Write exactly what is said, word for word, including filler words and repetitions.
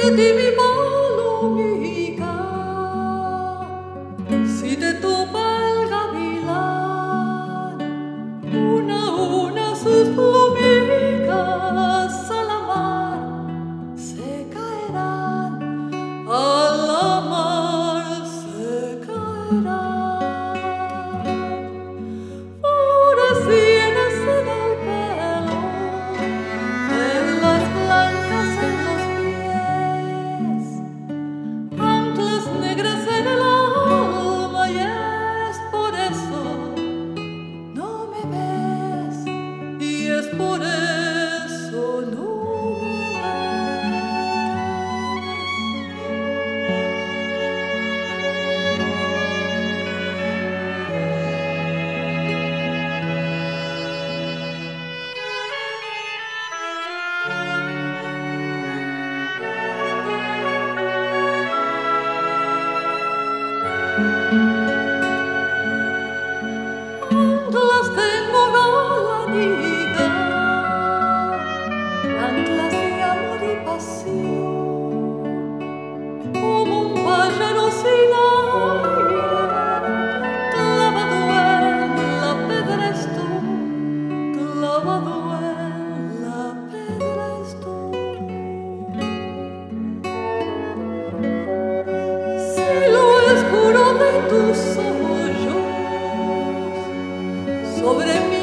ti mi palomita, si te topa el gavilán, una a una sus plumitas a la mar se caerán, a la mar se caerán. Flores tienes en el pelo, perlas blancas en los pies, anclas negras en el alma, y es por eso no me ves, y es por eso no me anclas tengo galanita, anclas de amor y pasión, como un pájaro sin aire, clavado en la pedra estoy, clavado en la pedra estoy. Si lo oscuro de tus ojos sobre mí